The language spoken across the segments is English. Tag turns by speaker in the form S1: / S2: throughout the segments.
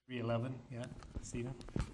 S1: 311, yeah, Stephen.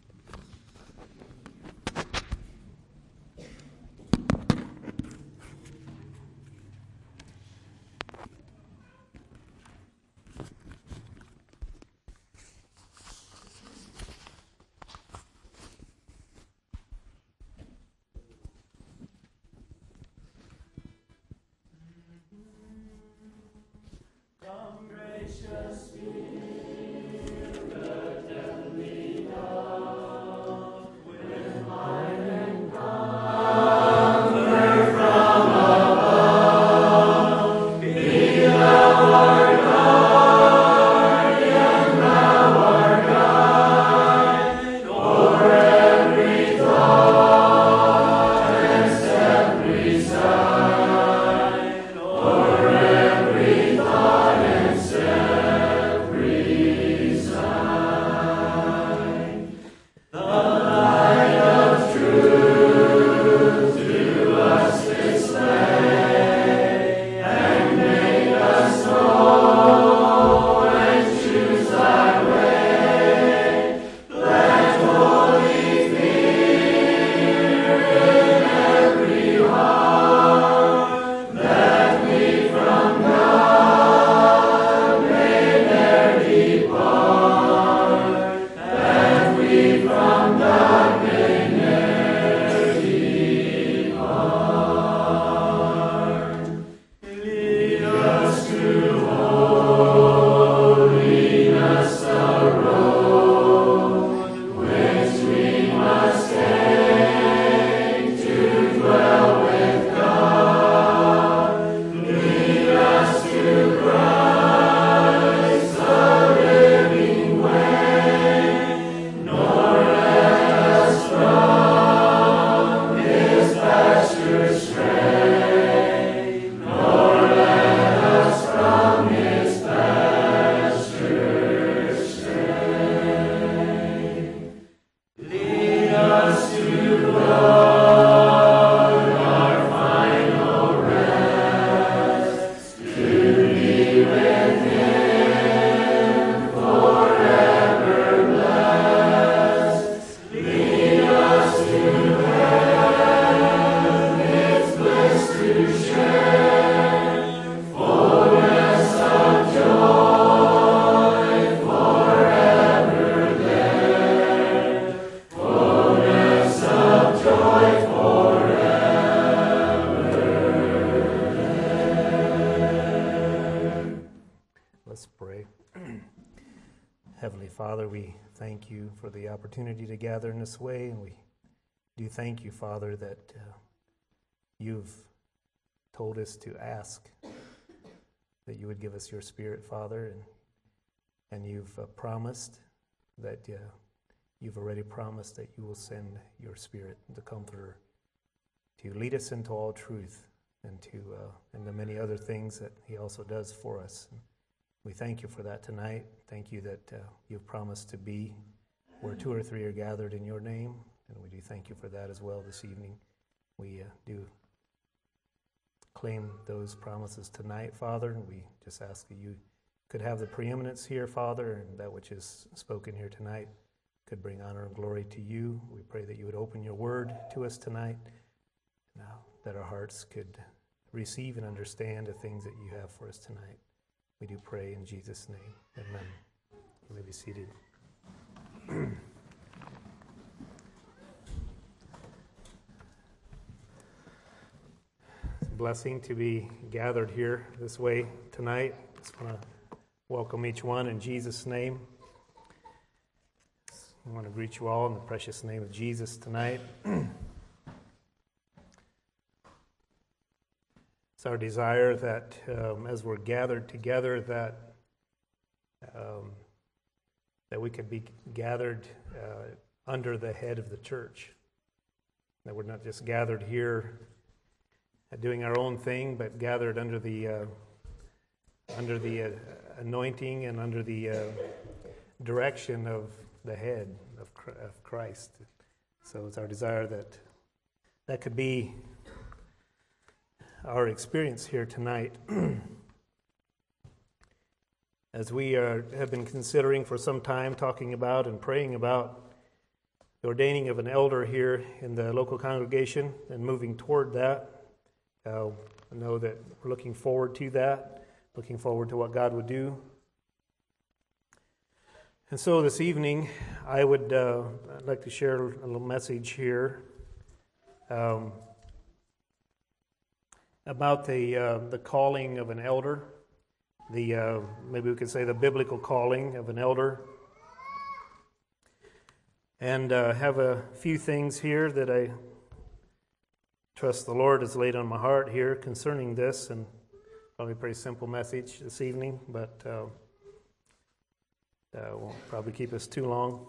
S1: Let's pray. Heavenly Father, we thank you for the opportunity to gather in this way, and we do thank you, Father, that you've told us to ask that you would give us your Spirit, Father, and you've promised that you've already promised that you will send your Spirit, the Comforter, to lead us into all truth and and the many other things that he also does for us. We thank you for that tonight. Thank you that you've promised to be where 2 or 3 are gathered in your name, and we do thank you for that as well this evening. We do claim those promises tonight, Father, and we just ask that you could have the preeminence here, Father, and that which is spoken here tonight could bring honor and glory to you. We pray that you would open your word to us tonight, now that our hearts could receive and understand the things that you have for us tonight. We do pray in Jesus' name. Amen. You may be seated. It's a blessing to be gathered here this way tonight. Just want to welcome each one in Jesus' name. I want to greet you all in the precious name of Jesus tonight. It's our desire that as we're gathered together, that we could be gathered under the head of the church. That we're not just gathered here doing our own thing, but gathered under the anointing and under the direction of the head of Christ. So it's our desire that that could be our experience here tonight. as we have been considering for some time, talking about and praying about the ordaining of an elder here in the local congregation and moving toward that. I know that we're looking forward to that, looking forward to what God would do. And so this evening, I'd like to share a little message here about the calling of an elder. Maybe we could say the biblical calling of an elder, and have a few things here that I trust the Lord has laid on my heart here concerning this, and probably a pretty simple message this evening, but won't probably keep us too long.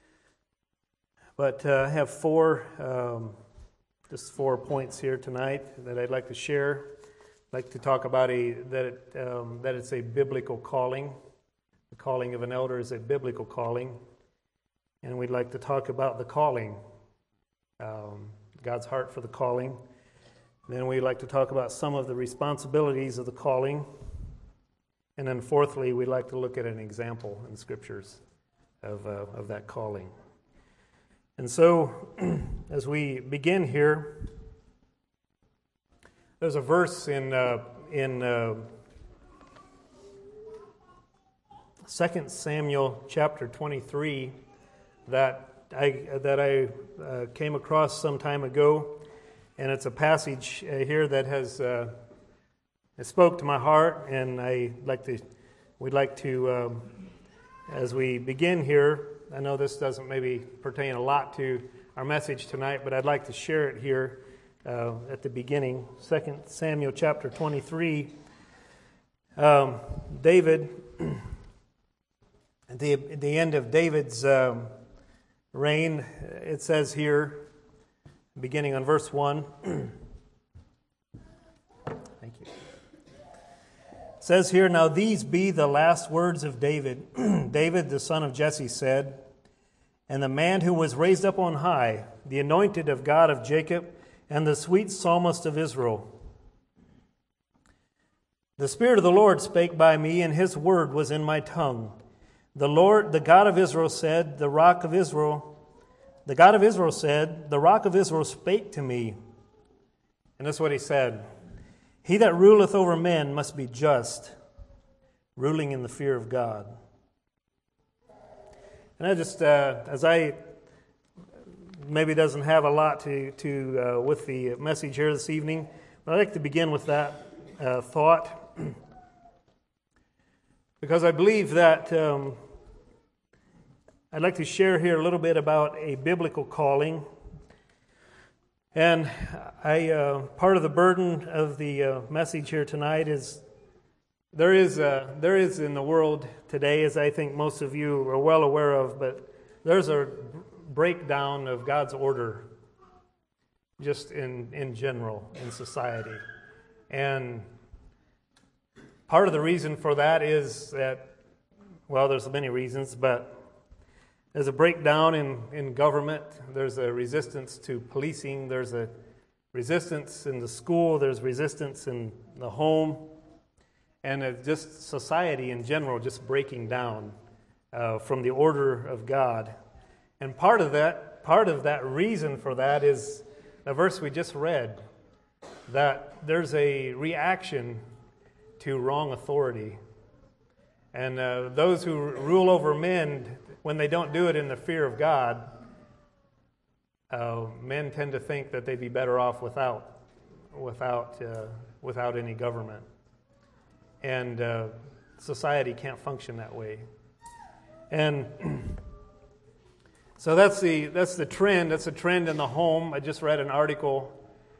S1: But I have just 4 points here tonight that I'd like to share. I'd like to talk about that it's a biblical calling. The calling of an elder is a biblical calling. And we'd like to talk about the calling, God's heart for the calling. Then we'd like to talk about some of the responsibilities of the calling. And then fourthly, we'd like to look at an example in the Scriptures of that calling. And so, as we begin here, there's a verse in 2 Samuel chapter 23 that I came across some time ago, and it's a passage here that it spoke to my heart, and we'd like to, as we begin here, I know this doesn't maybe pertain a lot to our message tonight, but I'd like to share it here at the beginning. 2 Samuel chapter 23, David, at the end of David's reign, it says here, beginning on verse 1, thank you. It says here, "Now these be the last words of David. David, the son of Jesse, said, and the man who was raised up on high, the anointed of God of Jacob, and the sweet psalmist of Israel. The Spirit of the Lord spake by me, and his word was in my tongue. The Lord, the God of Israel said, the God of Israel spake to me." And that's what he said. "He that ruleth over men must be just, ruling in the fear of God." And I just, as I maybe doesn't have a lot to with the message here this evening, but I'd like to begin with that thought, because I believe that I'd like to share here a little bit about a biblical calling. And part of the burden of the message here tonight is there is in the world today, as I think most of you are well aware of, but there's a breakdown of God's order just in general in society. And part of the reason for that is that, well, there's many reasons, but there's a breakdown in government. There's a resistance to policing. There's a resistance in the school. There's resistance in the home. And just society in general just breaking down from the order of God. And part of that reason for that is the verse we just read, that there's a reaction to wrong authority. And those who rule over men, when they don't do it in the fear of God, men tend to think that they'd be better off without any government. And society can't function that way. And so that's the trend. That's a trend in the home. I just read an article.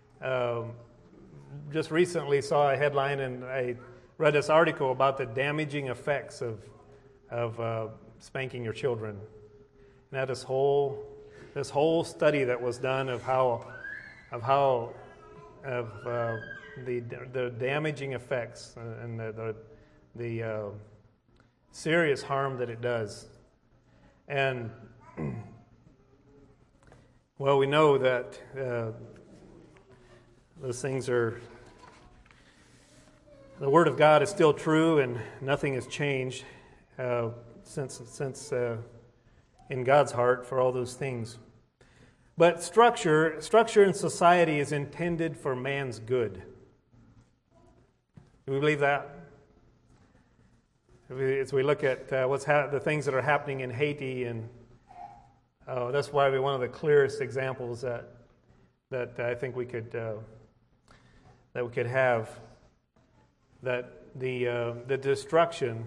S1: Just recently saw a headline, and I read this article about the damaging effects of spanking your children. Now this whole study that was done of the damaging effects and the serious harm that it does. And well, we know that those things are The Word of God is still true, and nothing has changed since in God's heart for all those things. But structure in society is intended for man's good. Do we believe that? As we look at the things that are happening in Haiti, and that's probably one of the clearest examples that I think we could have, that the destruction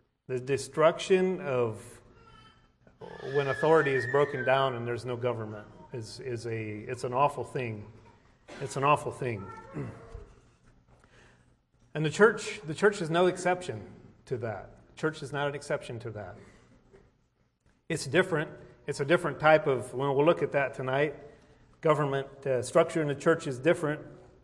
S1: of when authority is broken down and there's no government it's an awful thing. It's an awful thing. And the church is no exception to that. The church is not an exception to that. It's different. It's a different type of, we'll look at that tonight. Government structure in the church is different.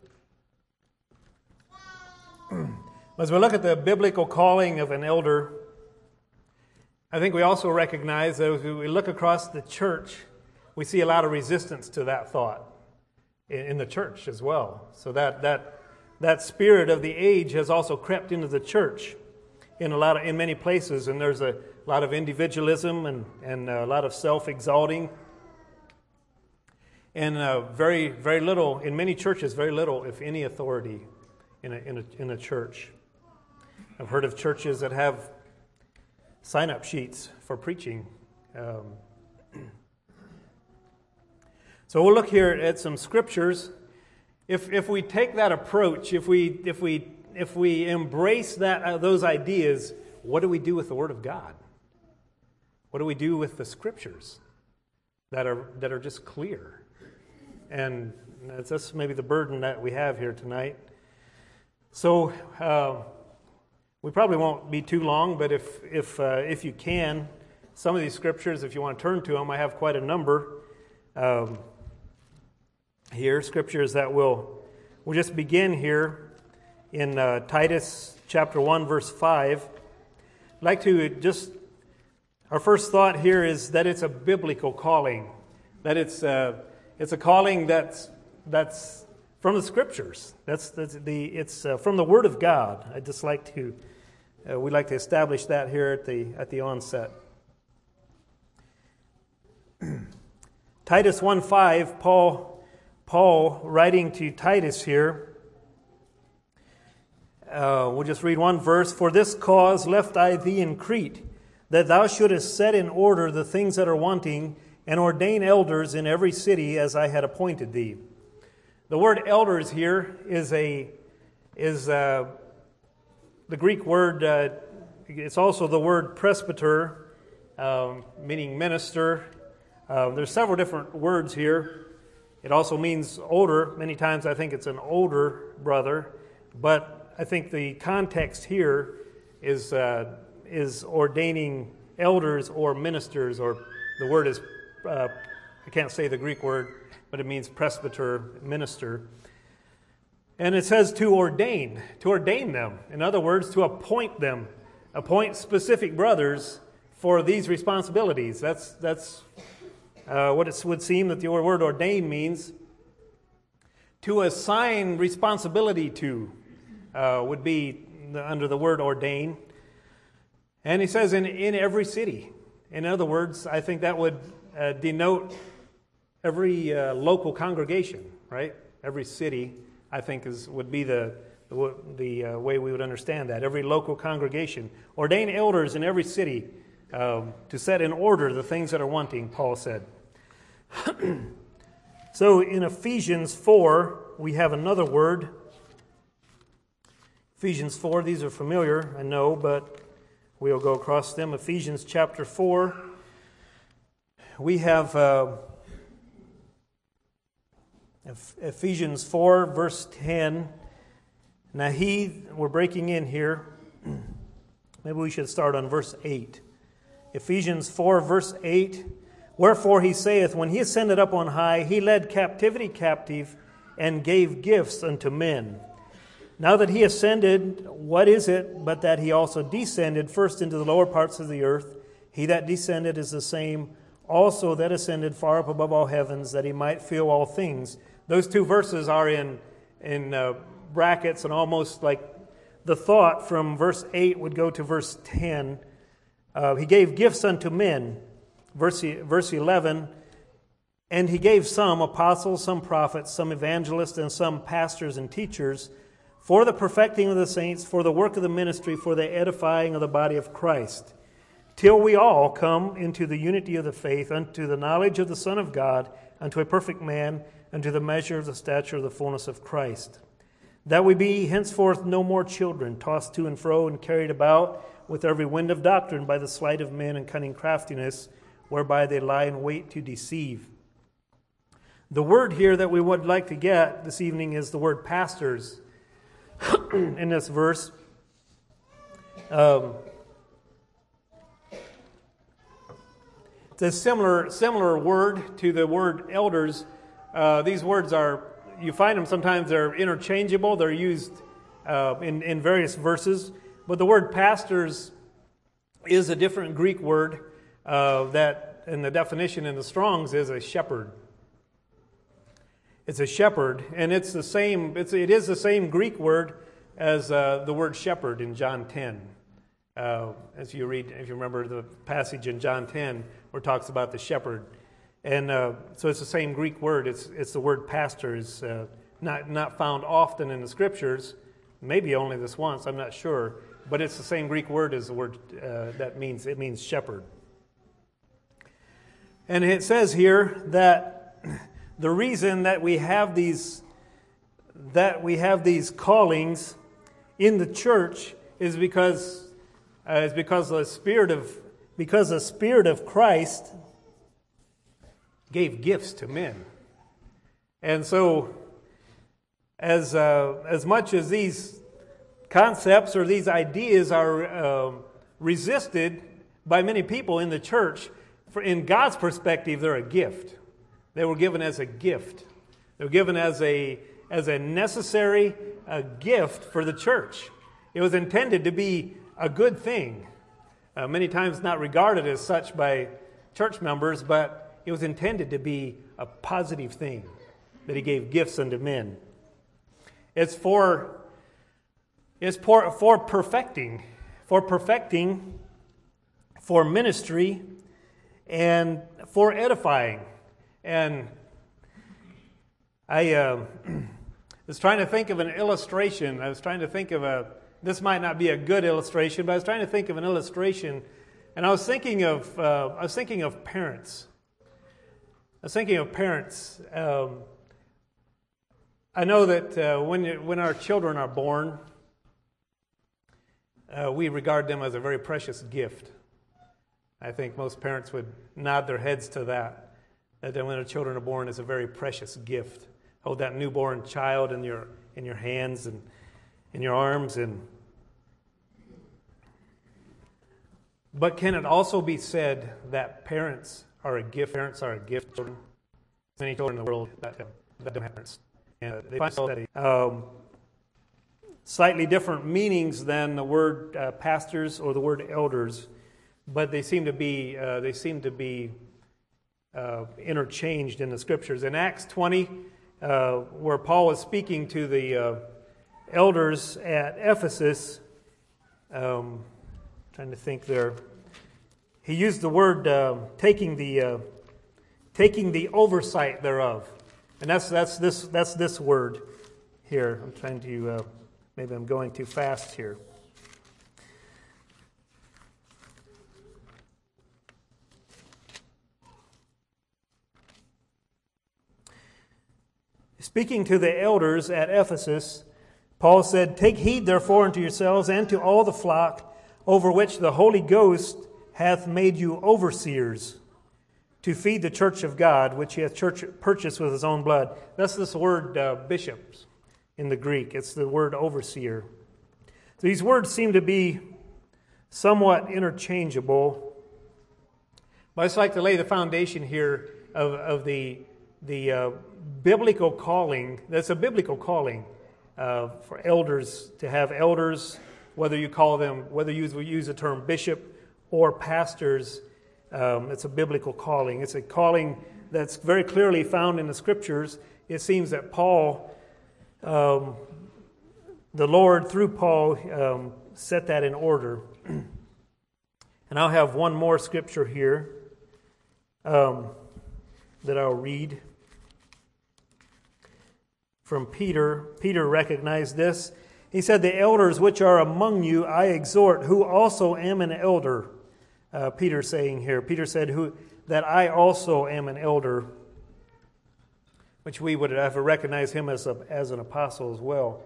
S1: As we look at the biblical calling of an elder, I think we also recognize that as we look across the church, we see a lot of resistance to that thought in the church as well. So that spirit of the age has also crept into the church in many places, and there's a lot of individualism and a lot of self-exalting, and very very little in many churches, very little if any authority in a church. I've heard of churches that have sign-up sheets for preaching. So we'll look here at some scriptures. If we take that approach, if we embrace those ideas, what do we do with the Word of God? What do we do with the scriptures that are just clear? And that's maybe the burden that we have here tonight. So we probably won't be too long, but if you can, some of these scriptures, if you want to turn to them, I have quite a number here. Scriptures that we'll just begin here in Titus chapter 1, verse 5. I'd like to our first thought here is that it's a biblical calling, that it's a calling that's from the Scriptures. It's from the Word of God. I'd just like to we'd like to establish that here at the onset. Titus 1:5, Paul writing to Titus here. We'll just read one verse. For this cause left I thee in Crete, that thou shouldest set in order the things that are wanting, and ordain elders in every city as I had appointed thee. The word elders here is the Greek word. It's also the word presbyter, meaning minister. There's several different words here. It also means older. Many times I think it's an older brother, but I think the context here is ordaining elders or ministers, or the word is, I can't say the Greek word, but it means presbyter, minister. And it says to ordain them. In other words, to appoint them, appoint specific brothers for these responsibilities. That's what it would seem that the word ordain means. To assign responsibility to would be under the word ordain. And he says in every city. In other words, I think that would denote every local congregation, right? Every city, I think, would be the way we would understand that. Every local congregation. Ordain elders in every city to set in order the things that are wanting, Paul said. So in Ephesians 4, we have another word. Ephesians 4, these are familiar, I know, but we'll go across them. Ephesians chapter 4, we have Ephesians 4, verse 10. Now we're breaking in here. Maybe we should start on verse 8. Ephesians 4, verse 8. Wherefore he saith, when he ascended up on high, he led captivity captive and gave gifts unto men. Now that he ascended, what is it but that he also descended first into the lower parts of the earth? He that descended is the same also that ascended far up above all heavens, that he might fill all things. Those two verses are in brackets, and almost like the thought from verse 8 would go to verse 10. He gave gifts unto men. Verse 11, and he gave some apostles, some prophets, some evangelists, and some pastors and teachers for the perfecting of the saints, for the work of the ministry, for the edifying of the body of Christ, till we all come into the unity of the faith, unto the knowledge of the Son of God, unto a perfect man, unto the measure of the stature of the fullness of Christ, that we be henceforth no more children, tossed to and fro and carried about with every wind of doctrine by the sleight of men and cunning craftiness, whereby they lie in wait to deceive. The word here that we would like to get this evening is the word pastors in this verse. It's a similar word to the word elders. These words you find them sometimes they're interchangeable. They're used in various verses. But the word pastors is a different Greek word that, in the definition in the Strong's, is a shepherd. It's a shepherd, and it is the same Greek word as the word shepherd in John 10. As you read, if you remember the passage in John 10 where it talks about the shepherd. And so it's the same Greek word. It's the word pastor. It's not found often in the Scriptures. Maybe only this once, I'm not sure. But it's the same Greek word as the word it means shepherd. And it says here that the reason that we have these callings in the church is because the Spirit of Christ gave gifts to men. And so as much as these concepts or these ideas are resisted by many people in the church, in God's perspective, they're a gift. They were given as a gift. They were given as a necessary gift for the church. It was intended to be a good thing. Many times not regarded as such by church members, but it was intended to be a positive thing that He gave gifts unto men. It's for perfecting, for ministry, and for edifying. And I was trying to think of an illustration. I was trying to think of this might not be a good illustration, but I was trying to think of an illustration, and I was thinking of parents. I know that when our children are born, we regard them as a very precious gift. I think most parents would nod their heads to that when our children are born is a very precious gift. Hold that newborn child in your hands and in your arms. But can it also be said that parents are a gift? Parents are a gift to children. Many children in the world that don't have parents. And they find that slightly different meanings than the word pastors or the word elders, but they seem to be interchanged in the Scriptures. In Acts 20, where Paul was speaking to the elders at Ephesus, trying to think there, he used the word taking the oversight thereof, and that's this word here. I'm trying to maybe I'm going too fast here. Speaking to the elders at Ephesus, Paul said, "Take heed therefore unto yourselves and to all the flock over which the Holy Ghost hath made you overseers, to feed the church of God, which He hath purchased with His own blood." That's this word bishops in the Greek. It's the word overseer. So these words seem to be somewhat interchangeable. But I'd just like to lay the foundation here of the biblical calling. That's a biblical calling for elders, to have elders, whether you use the term bishop or pastors. It's a biblical calling. It's a calling that's very clearly found in the Scriptures. It seems that Paul the Lord, through Paul, set that in order. And I'll have one more scripture here that I'll read from Peter. Peter recognized this. He said, "The elders which are among you I exhort, who also am an elder." Peter saying here. Peter said, that I also am an elder, which we would have to recognize him as an apostle as well.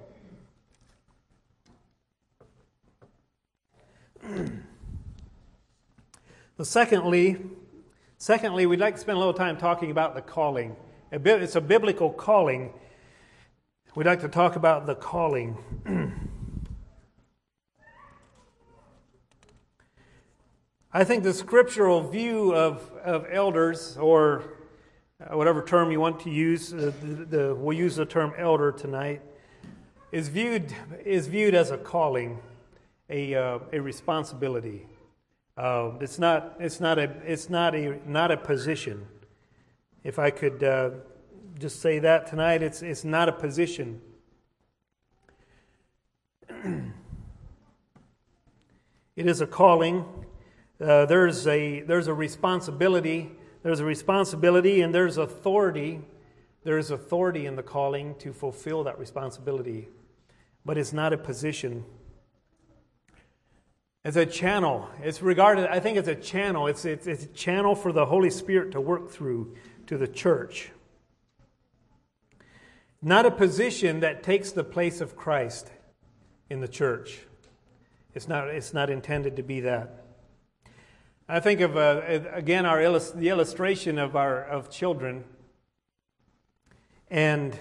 S1: Secondly, we'd like to spend a little time talking about the calling. It's a biblical calling. We'd like to talk about the calling. I think the scriptural view of elders, or whatever term you want to use, we'll use the term elder tonight, is viewed as a calling, a responsibility. It's not a position. If I could just say that tonight, it's not a position. It is a calling. There's a responsibility. There's a responsibility, and there's authority. There is authority in the calling to fulfill that responsibility, but it's not a position. It's a channel. It's regarded, I think it's a channel. It's a channel for the Holy Spirit to work through to the church. Not a position that takes the place of Christ in the church. It's not intended to be that. I think of again the illustration of children, and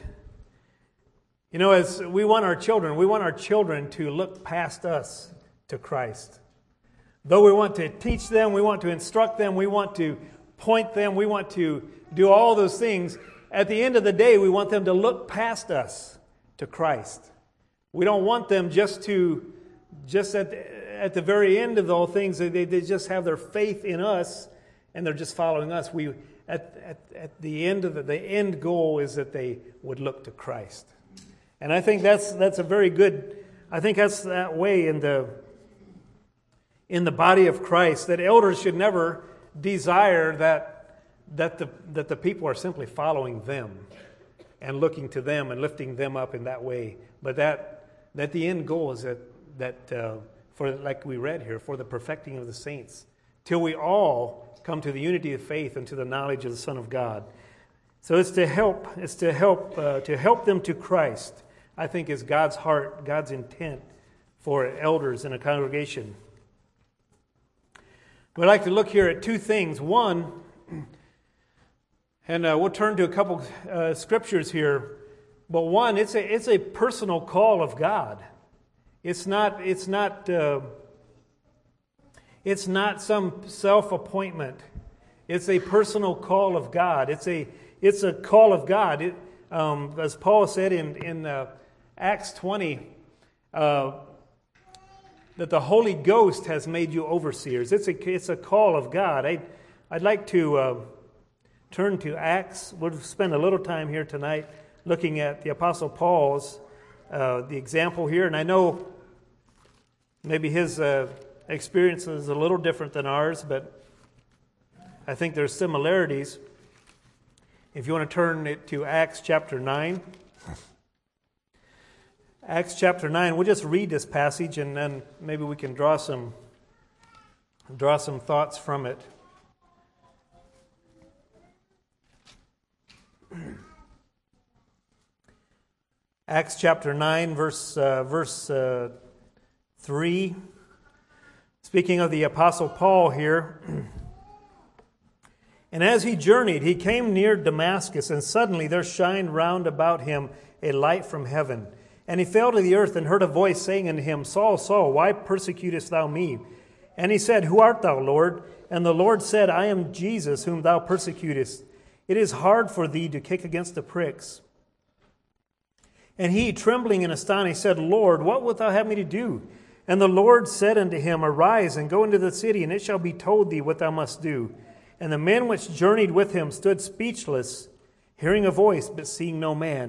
S1: as we want our children to look past us to Christ. Though we want to teach them, we want to instruct them, we want to point them, we want to do all those things. At the end of the day, we want them to look past us to Christ. We don't want them just at the very end of the whole things, they just have their faith in us and they're just following us. At the end of the end goal is that they would look to Christ. And I think that's a very good, I think that's that way in the body of Christ, that elders should never desire that the people are simply following them and looking to them and lifting them up in that way. But that the end goal is that for, like we read here, for the perfecting of the saints, till we all come to the unity of faith and to the knowledge of the Son of God. So it's to help them to Christ. I think is God's heart, God's intent for elders in a congregation. We'd like to look here at two things. One, and we'll turn to a couple scriptures here. But one, it's a personal call of God. It's not some self-appointment. It's a personal call of God. It's a call of God. As Paul said in Acts 20, that the Holy Ghost has made you overseers. It's a call of God. I'd like to turn to Acts. We'll spend a little time here tonight looking at the Apostle Paul's the example here, and I know maybe his experience is a little different than ours, but I think there's similarities. If you want to turn it to Acts chapter 9. Acts chapter 9, we'll just read this passage and then maybe we can draw some thoughts from it. Acts chapter 9, verse 3. Speaking of the Apostle Paul here. And as he journeyed, he came near Damascus, and suddenly there shined round about him a light from heaven. And he fell to the earth and heard a voice saying unto him, Saul, Saul, why persecutest thou me? And he said, Who art thou, Lord? And the Lord said, I am Jesus, whom thou persecutest. It is hard for thee to kick against the pricks. And he, trembling and astonished, said, Lord, what wilt thou have me to do? And the Lord said unto him, Arise and go into the city, and it shall be told thee what thou must do. And the men which journeyed with him stood speechless, hearing a voice, but seeing no man.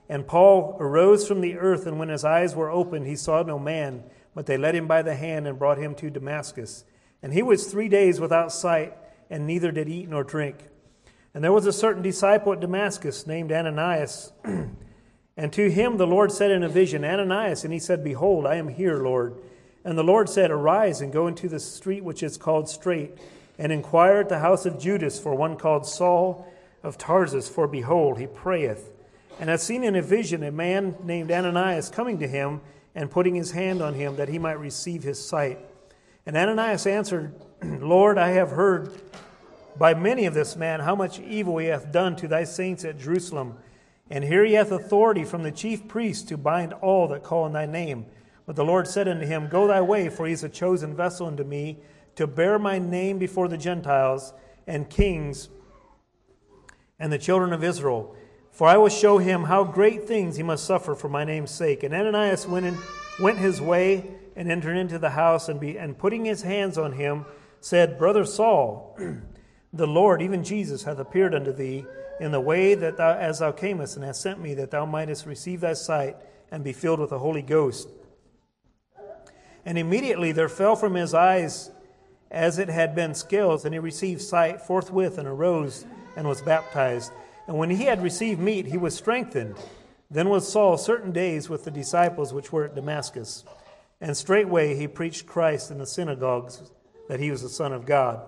S1: And Paul arose from the earth, and when his eyes were opened, he saw no man, but they led him by the hand and brought him to Damascus. And he was 3 days without sight, and neither did eat nor drink. And there was a certain disciple at Damascus named Ananias. And to him the Lord said in a vision, Ananias, and he said, Behold, I am here, Lord. And the Lord said, Arise and go into the street which is called Straight, and inquire at the house of Judas for one called Saul of Tarsus, for behold, he prayeth. And hath seen in a vision a man named Ananias coming to him, and putting his hand on him, that he might receive his sight. And Ananias answered, Lord, I have heard by many of this man how much evil he hath done to thy saints at Jerusalem. And here he hath authority from the chief priests to bind all that call on thy name. But the Lord said unto him, Go thy way, for he is a chosen vessel unto me, to bear my name before the Gentiles and kings and the children of Israel. For I will show him how great things he must suffer for my name's sake. And Ananias went his way and entered into the house, and putting his hands on him, said, Brother Saul, the Lord, even Jesus, hath appeared unto thee in the way that thou, as thou camest, and hath sent me that thou mightest receive thy sight and be filled with the Holy Ghost. And immediately there fell from his eyes as it had been scales, and he received sight forthwith, and arose and was baptized. And when he had received meat, he was strengthened. Then was Saul certain days with the disciples which were at Damascus. And straightway he preached Christ in the synagogues, that he was the Son of God.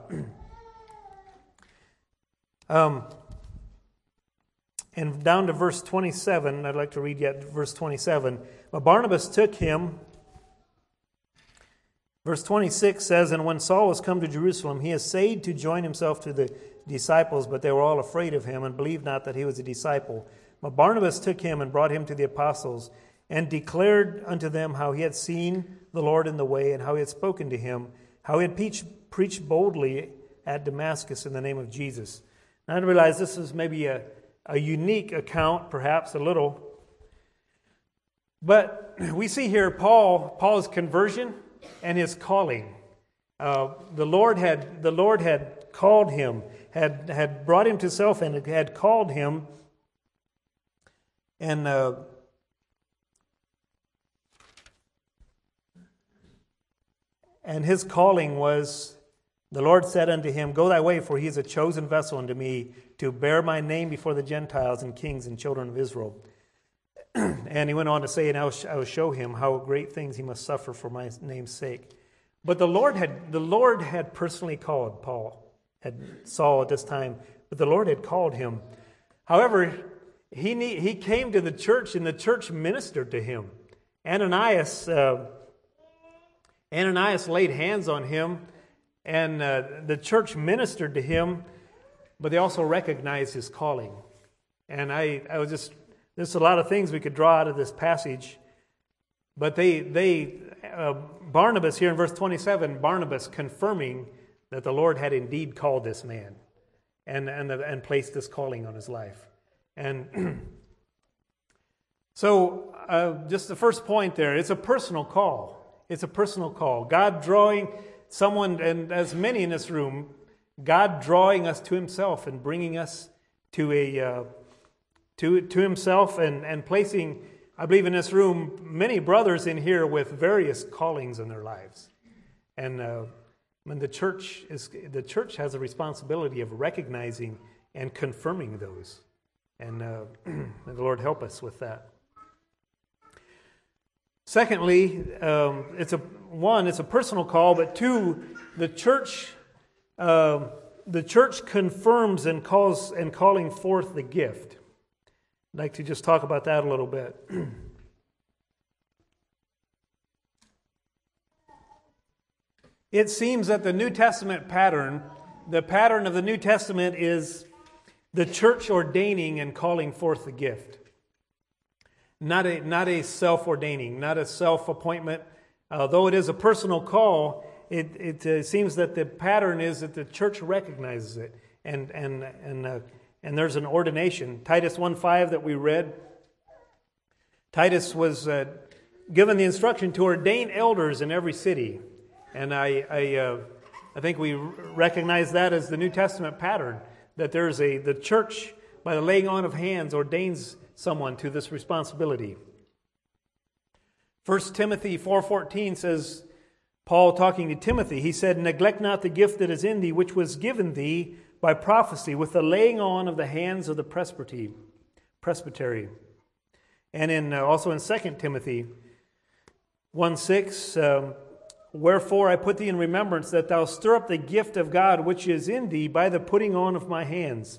S1: And down to verse 27, I'd like to read yet verse 27. But Barnabas took him. Verse 26 says, And when Saul was come to Jerusalem, he essayed to join himself to the disciples, but they were all afraid of him, and believed not that he was a disciple. But Barnabas took him and brought him to the apostles, and declared unto them how he had seen the Lord in the way, and how he had spoken to him, how he had preached boldly at Damascus in the name of Jesus. Now I realize this is maybe a unique account, perhaps a little. But we see here Paul's conversion and his calling. The Lord had called him, had brought him to self, and had called him. And his calling was, the Lord said unto him, Go thy way, for he is a chosen vessel unto me, to bear my name before the Gentiles and kings and children of Israel. And he went on to say, And I will show him how great things he must suffer for my name's sake. But the Lord had personally called Saul at this time, but the Lord had called him. However, he came to the church, and the church ministered to him. Ananias laid hands on him, and the church ministered to him, but they also recognized his calling. And there's a lot of things we could draw out of this passage, but Barnabas here in verse 27, Barnabas confirming that the Lord had indeed called this man and placed this calling on his life. And so just the first point there, it's a personal call. It's a personal call. God drawing someone, and as many in this room, God drawing us to himself and bringing us to himself and placing, I believe in this room, many brothers in here with various callings in their lives. And the church has a responsibility of recognizing and confirming those. And may the Lord help us with that. Secondly, it's a personal call, but two, the church confirms and calling forth the gift. I'd like to just talk about that a little bit. It seems that the New Testament pattern, the pattern of the New Testament is the church ordaining and calling forth the gift. Not a self-ordaining, not a self-appointment. Though it is a personal call, it seems that the pattern is that the church recognizes it, and there's an ordination. Titus 1:5 that we read. Titus was given the instruction to ordain elders in every city, and I think we recognize that as the New Testament pattern. That the church, by the laying on of hands, ordains someone to this responsibility. 1 Timothy 4:14 says, Paul talking to Timothy, he said, "Neglect not the gift that is in thee, which was given thee by prophecy with the laying on of the hands of the presbytery." And also in 2 Timothy 1:6, "Wherefore I put thee in remembrance that thou stir up the gift of God which is in thee by the putting on of my hands."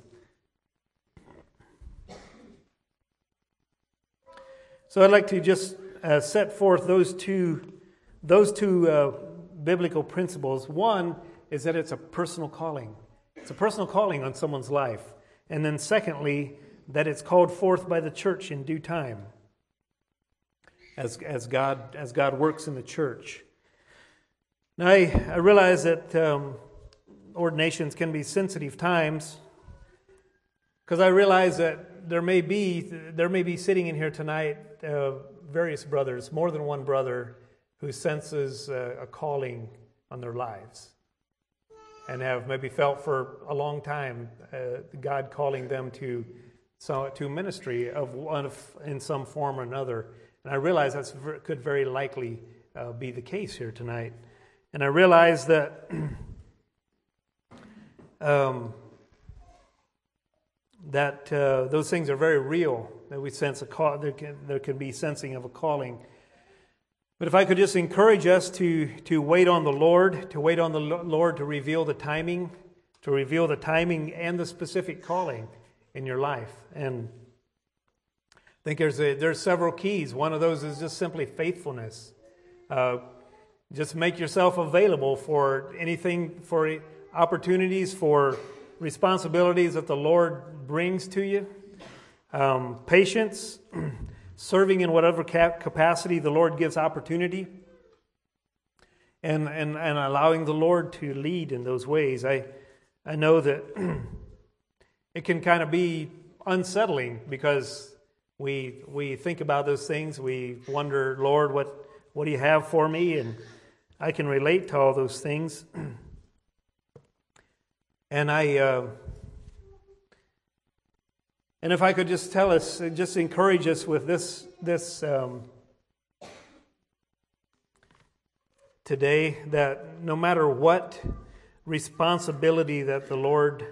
S1: So I'd like to just set forth those two biblical principles. One is that it's a personal calling. It's a personal calling on someone's life. And then secondly, that it's called forth by the church in due time as God works in the church. Now, I realize that ordinations can be sensitive times, because I realize that there may be sitting in here tonight various brothers, more than one brother, who senses a calling on their lives and have maybe felt for a long time God calling them to ministry in some form or another. And I realize that could very likely be the case here tonight. And I realize that those things are very real, that we sense there can be sensing of a calling. But if I could just encourage us to wait on the Lord, to reveal the timing, and the specific calling in your life. And I think there's several keys. One of those is just simply faithfulness. Just make yourself available for anything, for opportunities, for responsibilities that the Lord brings to you. Patience, serving in whatever capacity the Lord gives opportunity, and allowing the Lord to lead in those ways. I know that it can kind of be unsettling, because we think about those things. We wonder, Lord, what do you have for me? And I can relate to all those things. And if I could just just encourage us with this today, that no matter what responsibility that the Lord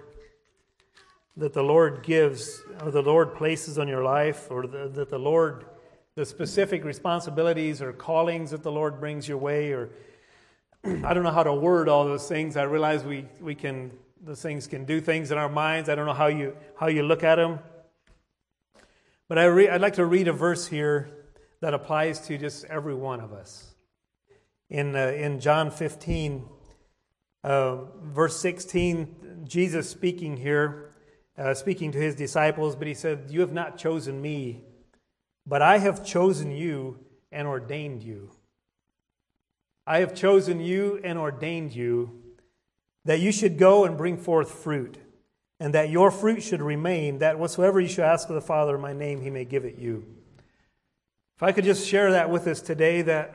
S1: gives, or the Lord places on your life, or the specific responsibilities or callings that the Lord brings your way, or I don't know how to word all those things. I realize those things can do things in our minds. I don't know how you look at them. But I'd like to read a verse here that applies to just every one of us. In John 15, verse 16, Jesus speaking here, speaking to his disciples, but he said, "You have not chosen me, but I have chosen you and ordained you. I have chosen you and ordained you, that you should go and bring forth fruit, and that your fruit should remain, that whatsoever you shall ask of the Father in my name, he may give it you." If I could just share that with us today, that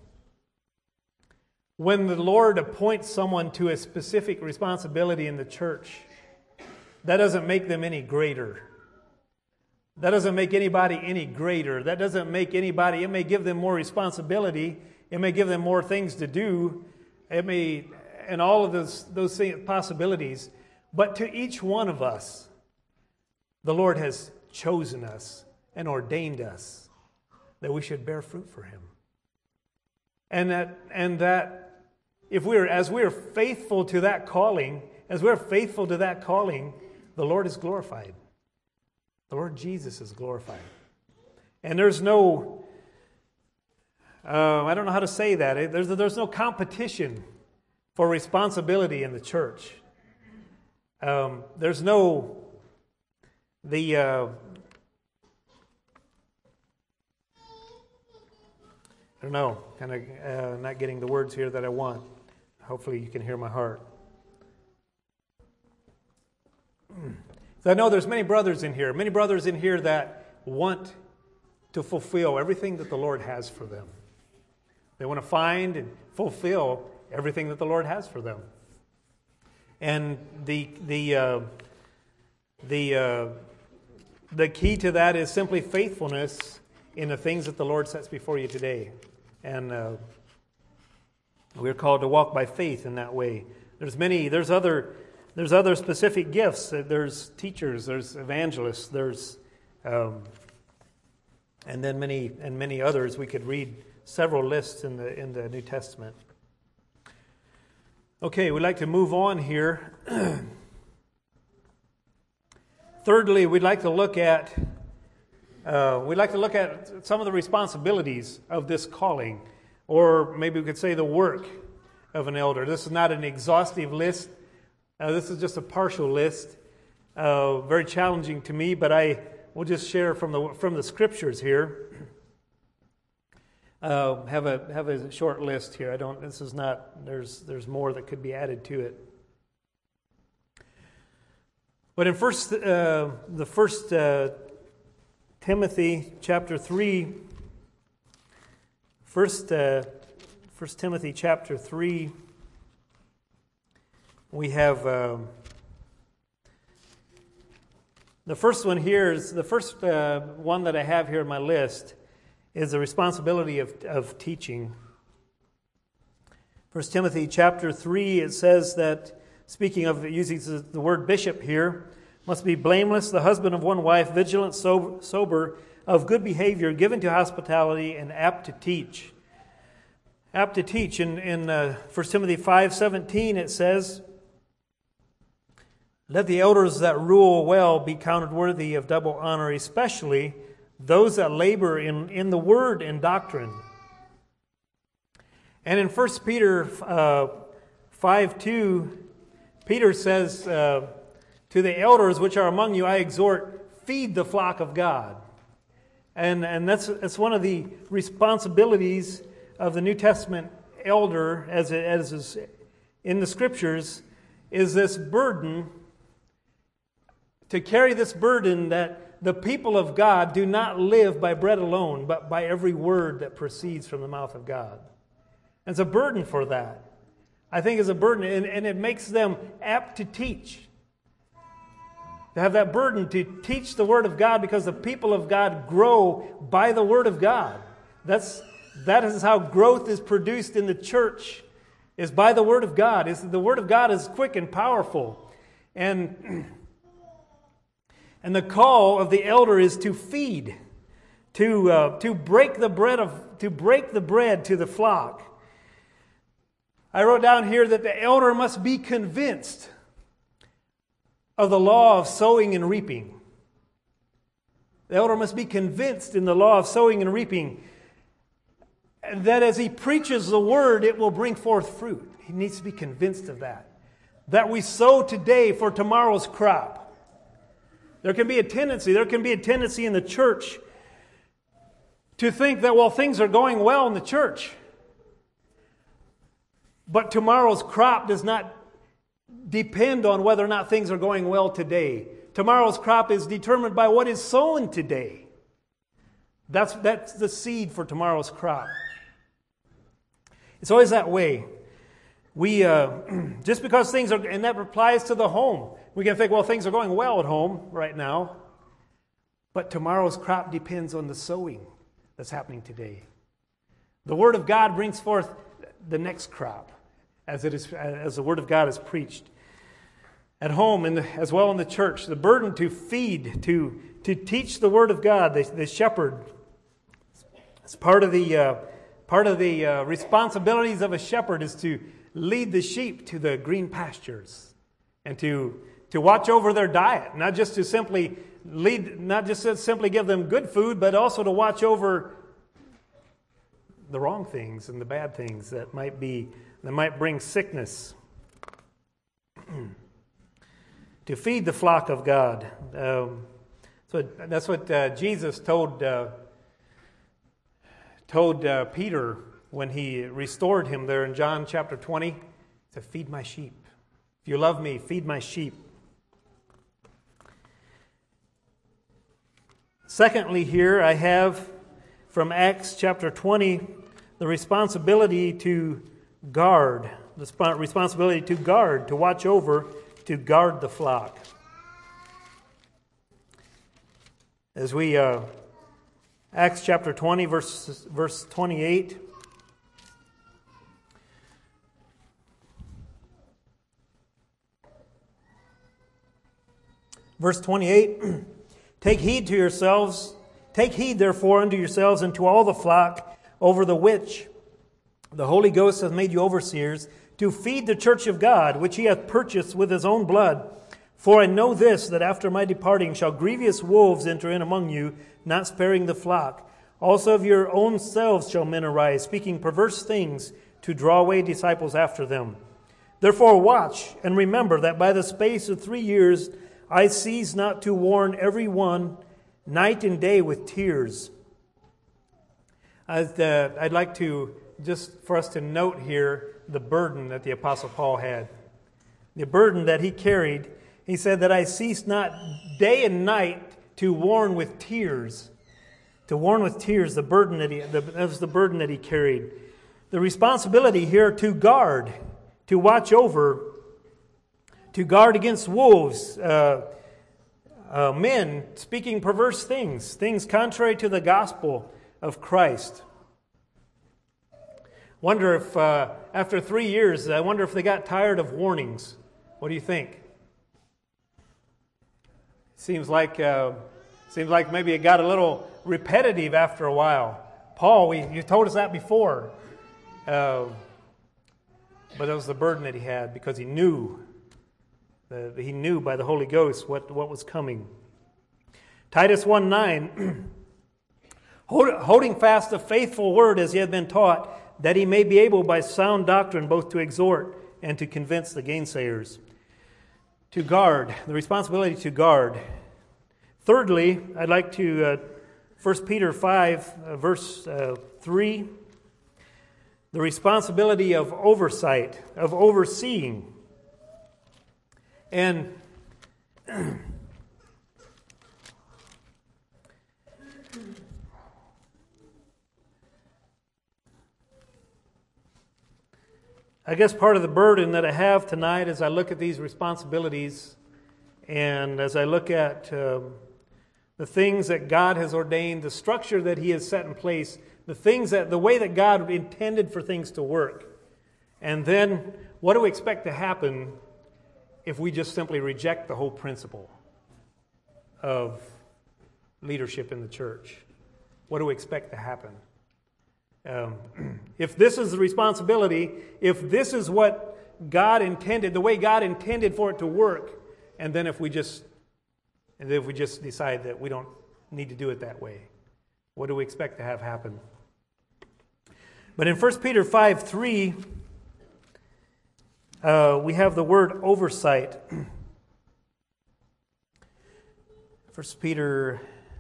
S1: when the Lord appoints someone to a specific responsibility in the church, that doesn't make them any greater. That doesn't make anybody any greater. That doesn't make anybody, it may give them more responsibility. It may give them more things to do. It may, and all of those possibilities. But to each one of us, the Lord has chosen us and ordained us that we should bear fruit for Him. And that if as we are faithful to that calling, the Lord is glorified. The Lord Jesus is glorified. And there's no, I don't know how to say that. There's no competition for responsibility in the church. There's no, I don't know, kind of not getting the words here that I want. Hopefully you can hear my heart. So I know there's many brothers in here that want to fulfill everything that the Lord has for them. They want to find and fulfill everything that the Lord has for them. And the the key to that is simply faithfulness in the things that the Lord sets before you today. And we're called to walk by faith in that way. There's other specific gifts. There's teachers, there's evangelists, there's and then many others. We could read several lists in the New Testament. Okay, we'd like to move on here. Thirdly, we'd like to look at some of the responsibilities of this calling, or maybe we could say the work of an elder. This is not an exhaustive list. This is just a partial list. Very challenging to me, but I will just share from the scriptures here. Have a short list here. This is not. There's more that could be added to it. But in First Timothy chapter 3, First Timothy chapter 3, we have the first one here is the first one that I have here in my list is the responsibility of teaching. 1 Timothy chapter 3, it says that, speaking of using the word bishop here, must be blameless, the husband of one wife, vigilant, sober, of good behavior, given to hospitality, and apt to teach. Apt to teach. In 1 Timothy 5:17 it says, let the elders that rule well be counted worthy of double honor, especially those that labor in the word and doctrine. And in 1 Peter 5:2, Peter says, to the elders which are among you, I exhort, feed the flock of God. And that's one of the responsibilities of the New Testament elder, as is in the Scriptures, is this burden, to carry this burden that the people of God do not live by bread alone, but by every word that proceeds from the mouth of God. And it's a burden for that. I think it's a burden, and it makes them apt to teach. To have that burden to teach the Word of God, because the people of God grow by the Word of God. That is how growth is produced in the church, is by the Word of God. The Word of God is quick and powerful. And the call of the elder is to feed, to break the bread to the flock. I wrote down here that the elder must be convinced of the law of sowing and reaping. The elder must be convinced in the law of sowing and reaping, and that as he preaches the word, it will bring forth fruit. He needs to be convinced of that. That we sow today for tomorrow's crop. There can be a tendency in the church to think that, well, things are going well in the church, but tomorrow's crop does not depend on whether or not things are going well today. Tomorrow's crop is determined by what is sown today. That's the seed for tomorrow's crop. It's always that way. We just because things are, and that applies to the home. We can think, well, things are going well at home right now, but tomorrow's crop depends on the sowing that's happening today. The Word of God brings forth the next crop, as the Word of God is preached at home and as well in the church. The burden to feed, to teach the Word of God, the shepherd. It's part of the responsibilities of a shepherd is to lead the sheep to the green pastures and to watch over their diet, not just to simply give them good food, but also to watch over the wrong things and the bad things that might bring sickness. To feed the flock of God. So that's what Jesus told Peter when he restored him there in John chapter 20. To feed my sheep. If you love me, feed my sheep. Secondly, here I have from Acts chapter 20 the responsibility to guard. The responsibility to guard, to watch over, to guard the flock. As we, Acts chapter 20, verse 28. Verse 28, take heed therefore unto yourselves and to all the flock over the which the Holy Ghost hath made you overseers, to feed the church of God, which he hath purchased with his own blood. For I know this, that after my departing shall grievous wolves enter in among you, not sparing the flock. Also of your own selves shall men arise, speaking perverse things, to draw away disciples after them. Therefore watch, and remember that by the space of 3 years I cease not to warn every one night and day with tears. I'd like to, just for us to note here, the burden that the Apostle Paul had. The burden that he carried. He said that I cease not day and night to warn with tears. To warn with tears, that was the burden that he carried. The responsibility here to guard, to watch over, to guard against wolves, men speaking perverse things contrary to the gospel of Christ. Wonder if after 3 years, I wonder if they got tired of warnings. What do you think? Seems like maybe it got a little repetitive after a while. Paul, you told us that before. But that was the burden that he had, because he knew by the Holy Ghost what was coming. Titus 1:9, holding fast the faithful word as he had been taught, that he may be able by sound doctrine both to exhort and to convince the gainsayers. To guard, the responsibility to guard. Thirdly, I'd like to 1 Peter 5, verse 3, the responsibility of oversight, of overseeing. And I guess part of the burden that I have tonight as I look at these responsibilities and as I look at the things that God has ordained, the structure that he has set in place, the way that God intended for things to work. And then what do we expect to happen if we just simply reject the whole principle of leadership in the church? What do we expect to happen? If this is the responsibility, if this is what God intended, the way God intended for it to work, and then if we just decide that we don't need to do it that way, what do we expect to have happen? But in 1 Peter 5:3, we have the word oversight. 1 Peter,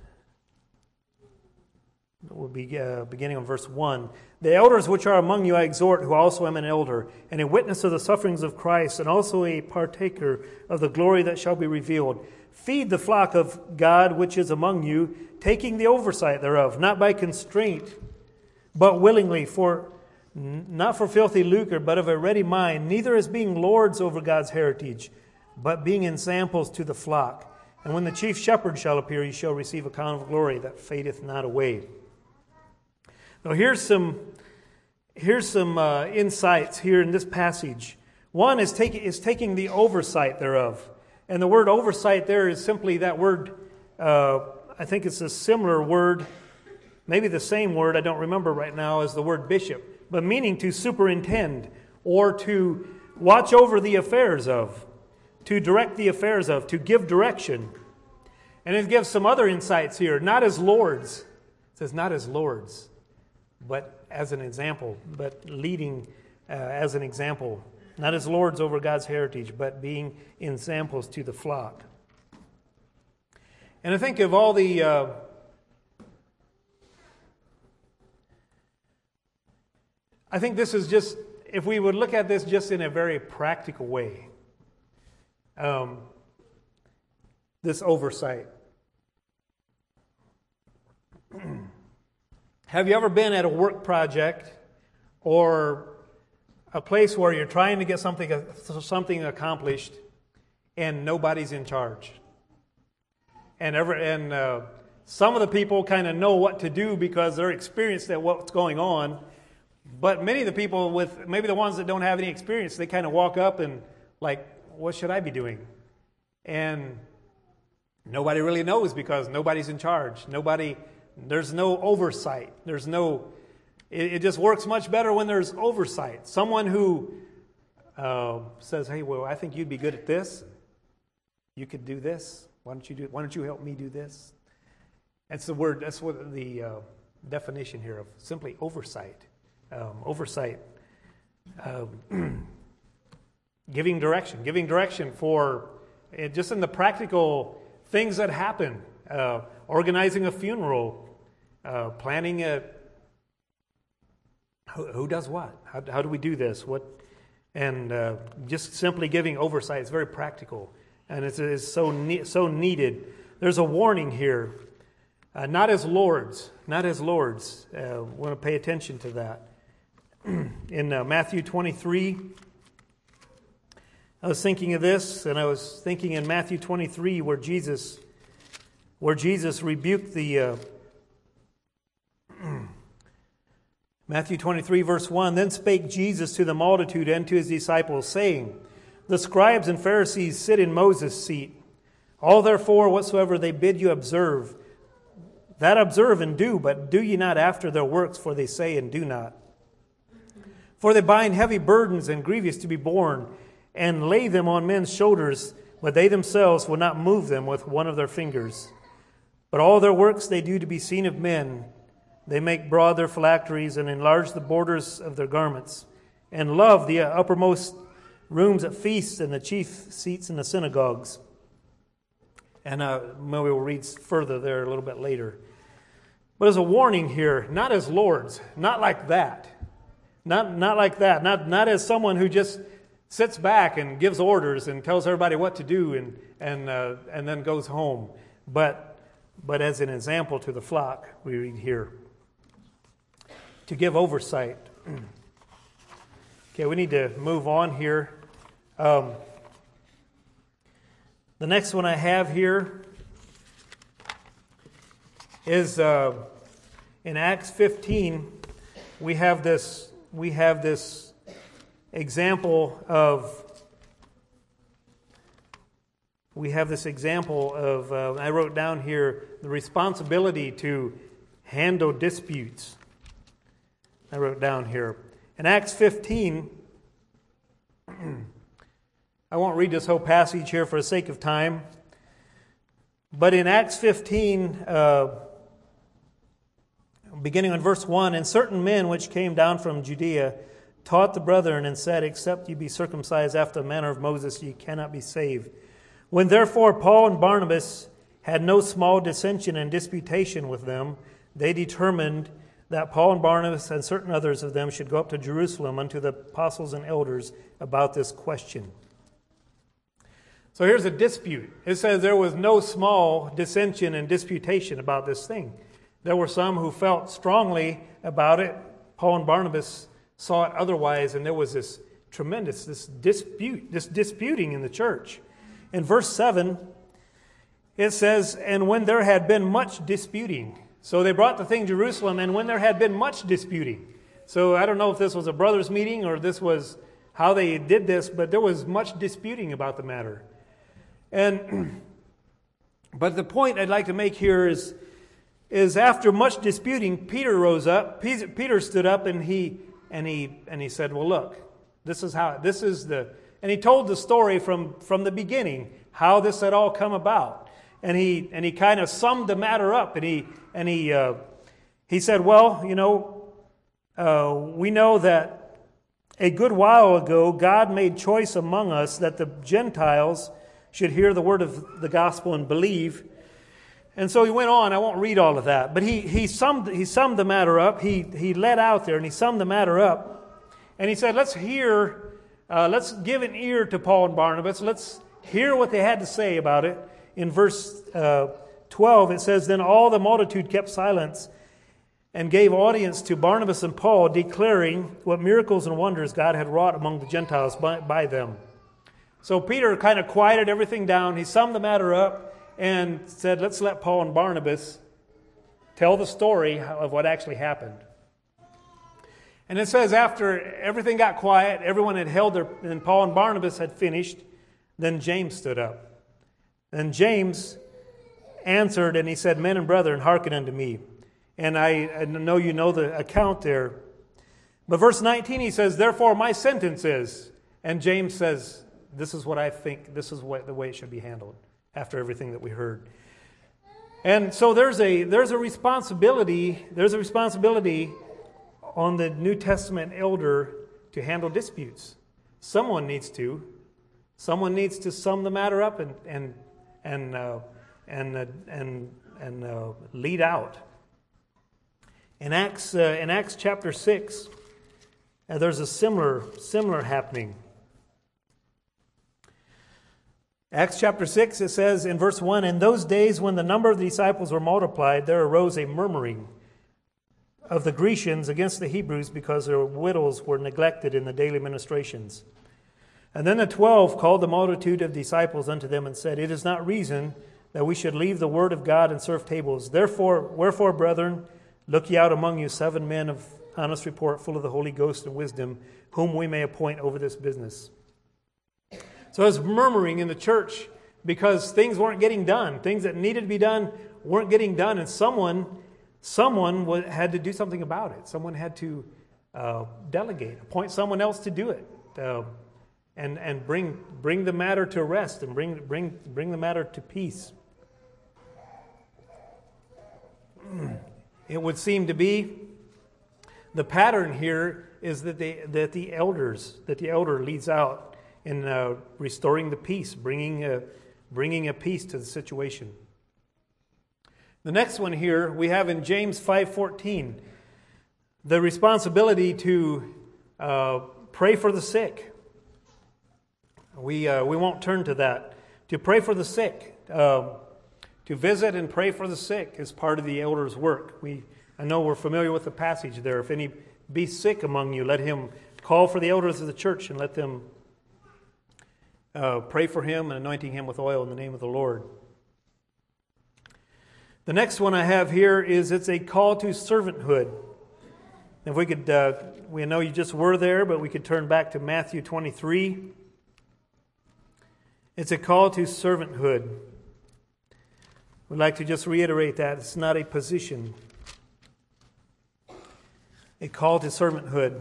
S1: we'll be beginning on verse 1. The elders which are among you I exhort, who also am an elder, and a witness of the sufferings of Christ, and also a partaker of the glory that shall be revealed. Feed the flock of God which is among you, taking the oversight thereof, not by constraint, but willingly, not for filthy lucre, but of a ready mind, neither as being lords over God's heritage, but being ensamples to the flock. And when the chief shepherd shall appear, ye shall receive a crown of glory that fadeth not away. Now here's some insights here in this passage. One is taking the oversight thereof. And the word oversight there is simply that word, I think it's a similar word, maybe the same word, I don't remember right now, as the word bishop, but meaning to superintend or to watch over the affairs of, to direct the affairs of, to give direction. And it gives some other insights here, not as lords. It says not as lords, but as an example, but leading as an example. Not as lords over God's heritage, but being ensamples to the flock. And I think of all the I think this is just, if we would look at this just in a very practical way, this oversight. Have you ever been at a work project or a place where you're trying to get something accomplished and nobody's in charge? And
S2: Some of the people kind of know what to do because they're experienced at what's going on. But many of the people with, maybe the ones that don't have any experience, they kind of walk up and like, what should I be doing? And nobody really knows because nobody's in charge. There's no oversight. It just works much better when there's oversight. Someone who says, hey, well, I think you'd be good at this. You could do this. Why don't you help me do this? That's what the definition here of simply oversight. Oversight. Giving direction for just in the practical things that happen. Organizing a funeral, planning who does what? How do we do this? Just simply giving oversight. It's very practical, and it's so needed. There's a warning here. Not as lords. Want to pay attention to that. In Matthew 23, I was thinking of this, and I was thinking in Matthew 23 where Jesus rebuked the Matthew 23 verse 1, Then spake Jesus to the multitude and to his disciples, saying, The scribes and Pharisees sit in Moses' seat. All therefore whatsoever they bid you observe, that observe and do, but do ye not after their works, for they say and do not. For they bind heavy burdens and grievous to be borne, and lay them on men's shoulders, but they themselves will not move them with one of their fingers. But all their works they do to be seen of men. They make broad their phylacteries and enlarge the borders of their garments, and love the uppermost rooms at feasts and the chief seats in the synagogues. And maybe we'll read further there a little bit later. But as a warning here, not as lords, not like that. Not like that. Not as someone who just sits back and gives orders and tells everybody what to do and then goes home. But as an example to the flock, we read here. To give oversight. Okay, we need to move on here. The next one I have here is in Acts 15. We have this example of. I wrote down here the responsibility to handle disputes. I wrote down here in Acts 15. I won't read this whole passage here for the sake of time. But in Acts 15, beginning on verse 1, And certain men which came down from Judea taught the brethren and said, Except ye be circumcised after the manner of Moses, ye cannot be saved. When therefore Paul and Barnabas had no small dissension and disputation with them, they determined that Paul and Barnabas and certain others of them should go up to Jerusalem unto the apostles and elders about this question. So here's a dispute. It says there was no small dissension and disputation about this thing. There were some who felt strongly about it. Paul and Barnabas saw it otherwise, and there was this disputing in the church. In verse 7, it says, And when there had been much disputing. So they brought the thing to Jerusalem, and when there had been much disputing. So I don't know if this was a brothers' meeting or this was how they did this, but there was much disputing about the matter. But the point I'd like to make here is after much disputing, Peter rose up. Peter stood up and he said, "Well, look, and he told the story from the beginning, how this had all come about, and he kind of summed the matter up, and he said, well, we know that a good while ago God made choice among us that the Gentiles should hear the word of the gospel and believe." And so he went on. I won't read all of that, but he summed the matter up. He led out there and he summed the matter up, and he said, let's give an ear to Paul and Barnabas. Let's hear what they had to say about it. In verse 12, it says, Then all the multitude kept silence and gave audience to Barnabas and Paul, declaring what miracles and wonders God had wrought among the Gentiles by them. So Peter kind of quieted everything down. He summed the matter up and said, let's let Paul and Barnabas tell the story of what actually happened. And it says after everything got quiet, everyone had held their, and Paul and Barnabas had finished, then James stood up. Then James answered and he said, "Men and brethren, hearken unto me." And I know you know the account there. But verse 19 he says, "Therefore my sentence is," and James says, "This is what I think, this is the way it should be handled after everything that we heard." And so there's a responsibility on the New Testament elder to handle disputes. Someone needs to sum the matter up and lead out. In Acts chapter 6, there's a similar happening. Acts chapter 6, it says in verse 1, "In those days when the number of the disciples were multiplied, there arose a murmuring of the Grecians against the Hebrews because their widows were neglected in the daily ministrations. And then the 12 called the multitude of disciples unto them and said, It is not reason that we should leave the word of God and serve tables. Wherefore, brethren, look ye out among you 7 men of honest report, full of the Holy Ghost and wisdom, whom we may appoint over this business." So there's murmuring in the church because things weren't getting done. Things that needed to be done weren't getting done, and someone had to do something about it. Someone had to delegate, appoint someone else to do it, and bring the matter to rest and bring the matter to peace. It would seem to be the pattern here is that the elder leads out in restoring the peace, bringing a peace to the situation. The next one here we have in James 5:14, the responsibility to pray for the sick. We won't turn to that. To pray for the sick, to visit and pray for the sick is part of the elder's work. I know we're familiar with the passage there. If any be sick among you, let him call for the elders of the church and let them pray for him and anointing him with oil in the name of the Lord. The next one I have here is it's a call to servanthood. If we could, we know you just were there, but we could turn back to Matthew 23. It's a call to servanthood. We'd like to just reiterate that. It's not a position. A call to servanthood.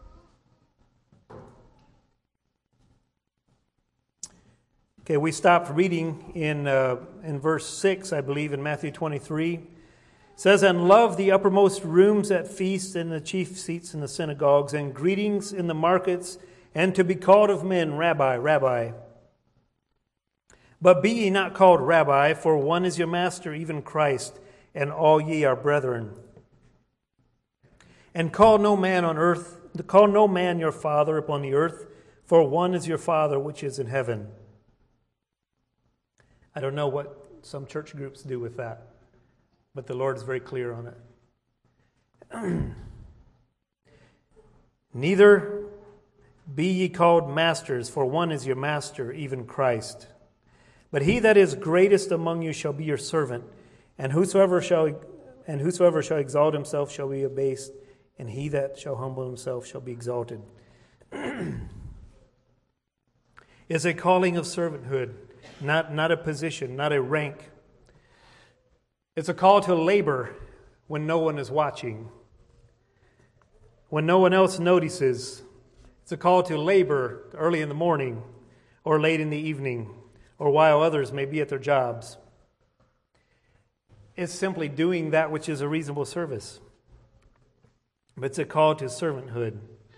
S2: Okay, we stopped reading in verse 6, I believe, in Matthew 23. It says, "And love the uppermost rooms at feasts and the chief seats in the synagogues, and greetings in the markets, and to be called of men, Rabbi, Rabbi. But be ye not called Rabbi, for one is your master, even Christ, and all ye are brethren. And call no man your father upon the earth, for one is your Father which is in heaven." I don't know what some church groups do with that, but the Lord is very clear on it. "Neither be ye called masters, for one is your master, even Christ. But he that is greatest among you shall be your servant, and whosoever shall exalt himself shall be abased, and he that shall humble himself shall be exalted." It's a calling of servanthood. Not a position, not a rank. It's a call to labor when no one is watching, when no one else notices. It's a call to labor early in the morning or late in the evening or while others may be at their jobs. It's simply doing that which is a reasonable service. But it's a call to servanthood.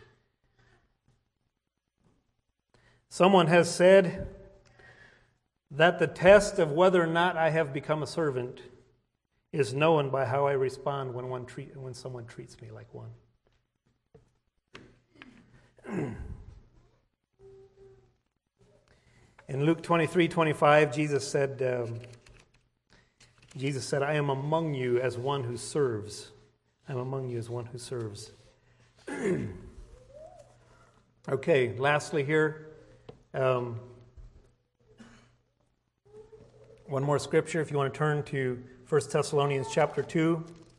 S2: Someone has said that the test of whether or not I have become a servant is known by how I respond when someone treats me like one. In Luke 23:25, Jesus said, "I am among you as one who serves." I'm among you as one who serves. Okay, lastly here, one more scripture. If you want to turn to 1 Thessalonians chapter 2.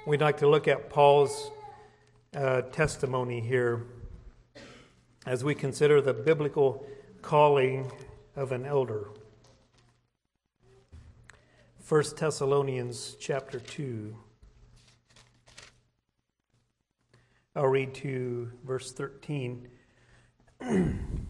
S2: We'd like to look at Paul's testimony here as we consider the biblical calling of an elder. 1 Thessalonians chapter 2. I'll read to verse 13. 1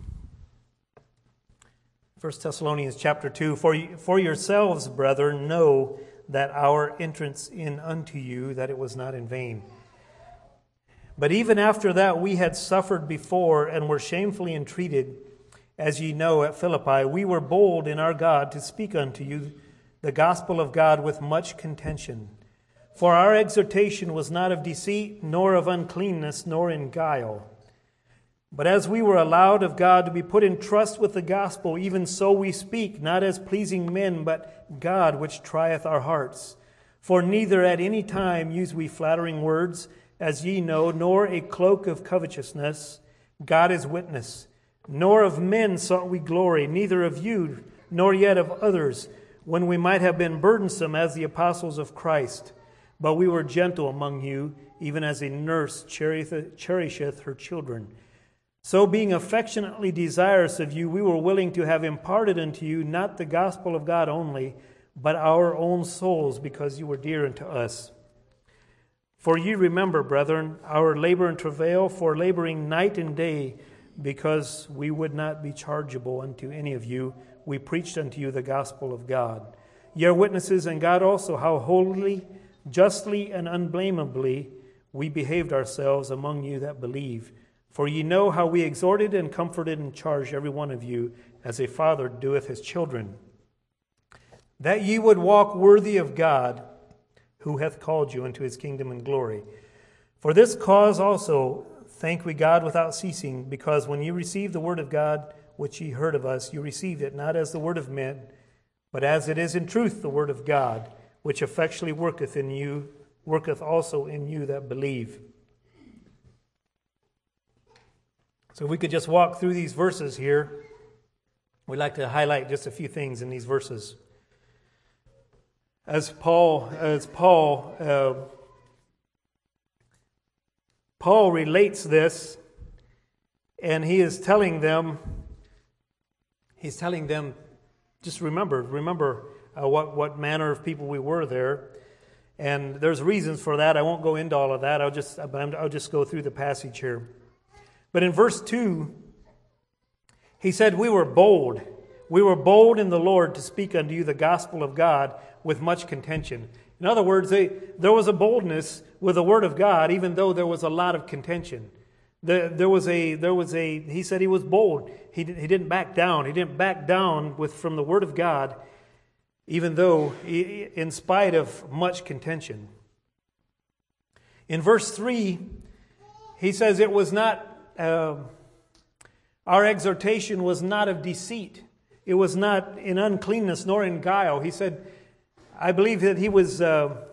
S2: Thessalonians chapter 2. For yourselves, brethren, know that our entrance in unto you, that it was not in vain. But even after that we had suffered before and were shamefully entreated, as ye know, at Philippi, we were bold in our God to speak unto you the gospel of God with much contention. For our exhortation was not of deceit, nor of uncleanness, nor in guile. But as we were allowed of God to be put in trust with the gospel, even so we speak, not as pleasing men, but God which trieth our hearts. For neither at any time use we flattering words, as ye know, nor a cloak of covetousness. God is witness. Nor of men sought we glory, neither of you, nor yet of others, when we might have been burdensome as the apostles of Christ. But we were gentle among you, even as a nurse cherisheth her children. So being affectionately desirous of you, we were willing to have imparted unto you not the gospel of God only, but our own souls, because you were dear unto us. For ye remember, brethren, our labor and travail, for laboring night and day, because we would not be chargeable unto any of you, we preached unto you the gospel of God. Ye are witnesses, and God also, how holily, justly, and unblameably we behaved ourselves among you that believe. For ye know how we exhorted and comforted and charged every one of you, as a father doeth his children, that ye would walk worthy of God, who hath called you into his kingdom and glory. For this cause also thank we God without ceasing, because when ye received the word of God, which ye heard of us, you received it not as the word of men, but as it is in truth the word of God, which effectually worketh also in you that believe. So if we could just walk through these verses here, we'd like to highlight just a few things in these verses. Paul relates this, and he is telling them, just remember what manner of people we were there. And there's reasons for that. I won't go into all of that. I'll just go through the passage here. But in verse 2, he said, we were bold. We were bold in the Lord to speak unto you the gospel of God with much contention. In other words, there was a boldness with the word of God, even though there was a lot of contention. He said he was bold. He didn't back down. He didn't back down from the word of God, even though in spite of much contention. In verse 3, he says it was not, our exhortation was not of deceit. It was not in uncleanness nor in guile. He said, I believe that he was, there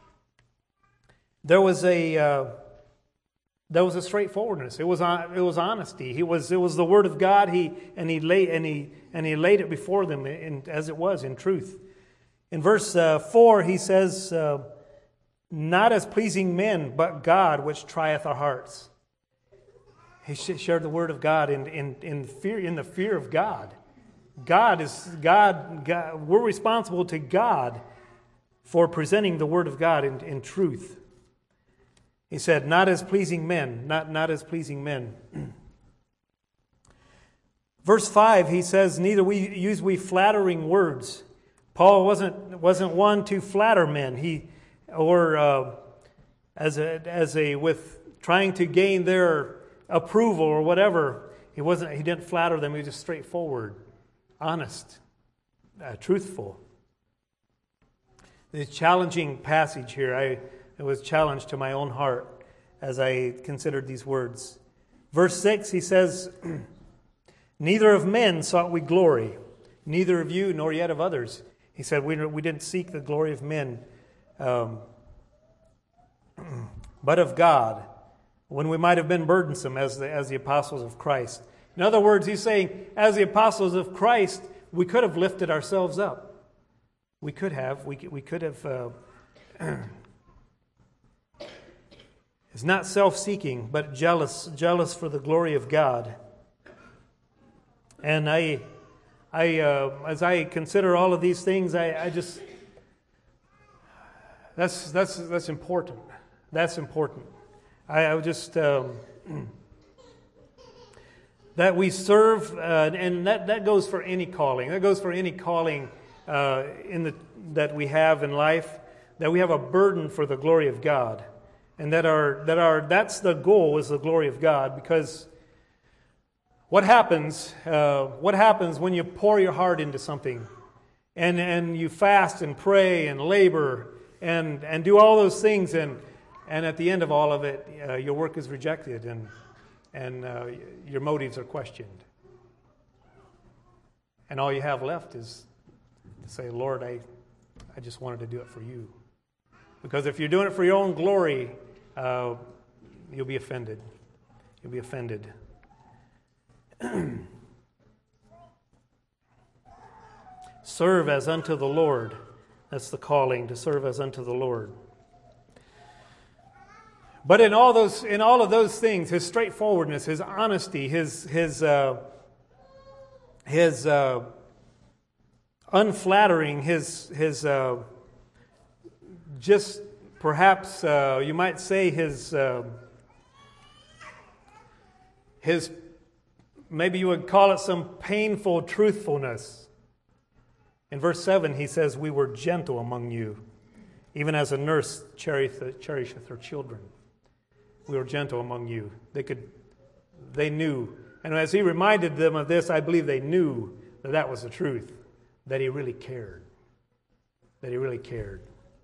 S2: was a straightforwardness. It was honesty. It was the word of God. He laid it before them as it was in truth. In verse 4, he says, not as pleasing men, but God which trieth our hearts. He shared the word of God in the fear of God. God. We're responsible to God for presenting the word of God in truth. He said, not as pleasing men, not as pleasing men. Verse 5, he says, neither use we flattering words. Paul wasn't one to flatter men. With trying to gain their approval or whatever. He didn't flatter them. He was just straightforward, honest, truthful. The challenging passage here, it was challenged to my own heart as I considered these words. Verse 6, he says, neither of men sought we glory, neither of you nor yet of others. He said we didn't seek the glory of men, but of God, when we might have been burdensome as the apostles of Christ. In other words, he's saying, as the apostles of Christ, we could have lifted ourselves up. We could have. is not self-seeking, but jealous for the glory of God. And I as I consider all of these things, I just that's important. That's important. I would just that we serve, and that goes for any calling. That goes for any calling that we have in life. That we have a burden for the glory of God, and that's the goal, is the glory of God. Because what happens when you pour your heart into something, and you fast and pray and labor and do all those things, and at the end of all of it, your work is rejected and your motives are questioned, and all you have left is to say, Lord, I just wanted to do it for you. Because if you're doing it for your own glory, you'll be offended. You'll be offended. Serve as unto the Lord. That's the calling, to serve as unto the Lord. But in all of those things, his straightforwardness, his honesty, his unflattering, his just perhaps you might say his maybe you would call it some painful truthfulness. In verse 7, he says, "We were gentle among you, even as a nurse cherisheth her children." We were gentle among you. They knew. And as he reminded them of this, I believe they knew that was the truth, that he really cared. That he really cared.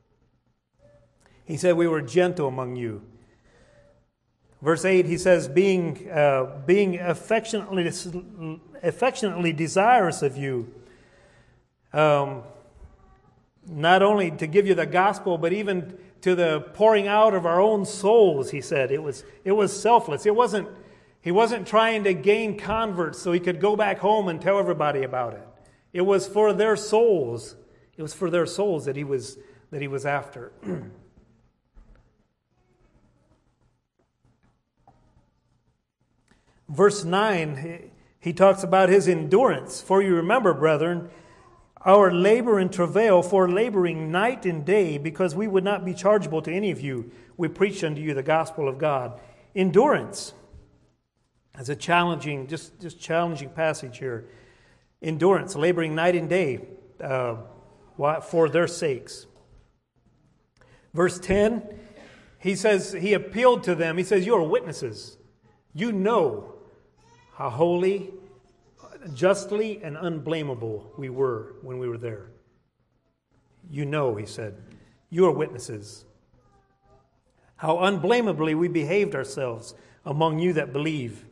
S2: He said, "We were gentle among you." Verse 8, he says, being affectionately desirous of you, not only to give you the gospel, but even to the pouring out of our own souls, he said. It was selfless. He wasn't trying to gain converts so he could go back home and tell everybody about it. It was for their souls. It was for their souls that he was after. Verse 9, he talks about his endurance. "For you remember, brethren, our labor and travail, for laboring night and day, because we would not be chargeable to any of you. We preached unto you the gospel of God." Endurance. That's a challenging, just challenging passage here. Endurance, laboring night and day for their sakes. Verse 10, he says, he appealed to them. He says, "You are witnesses. You know how holy, justly, and unblameable we were when we were there. You know," he said, "you are witnesses. How unblameably we behaved ourselves among you that believe."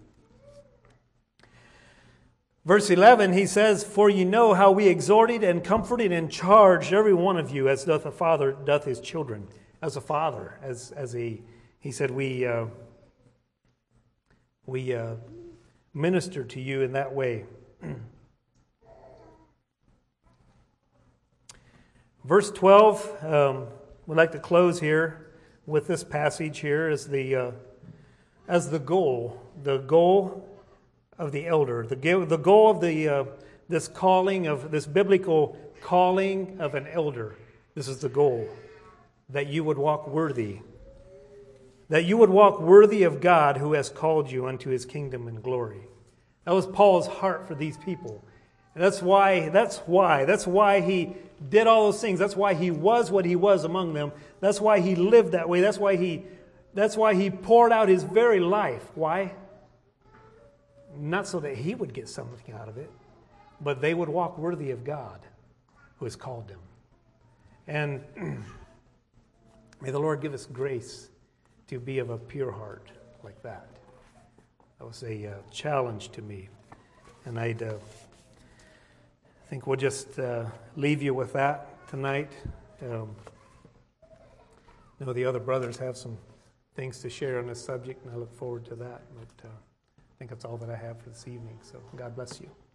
S2: Verse 11, he says, "For you know how we exhorted and comforted and charged every one of you, as doth a father doth his children." As a father, he said, we minister to you in that way. Verse 12, we'd like to close here with this passage here as the goal of the elder, the goal of this calling, of this biblical calling of an elder. This is the goal, that you would walk worthy. That you would walk worthy of God who has called you unto his kingdom and glory. That was Paul's heart for these people. And that's why he did all those things. That's why he was what he was among them. That's why he lived that way. That's why he poured out his very life. Why? Not so that he would get something out of it, but they would walk worthy of God who has called them. And may the Lord give us grace to be of a pure heart like that. That was a challenge to me. And I think we'll just leave you with that tonight. I know the other brothers have some things to share on this subject, and I look forward to that. But I think that's all that I have for this evening. So God bless you.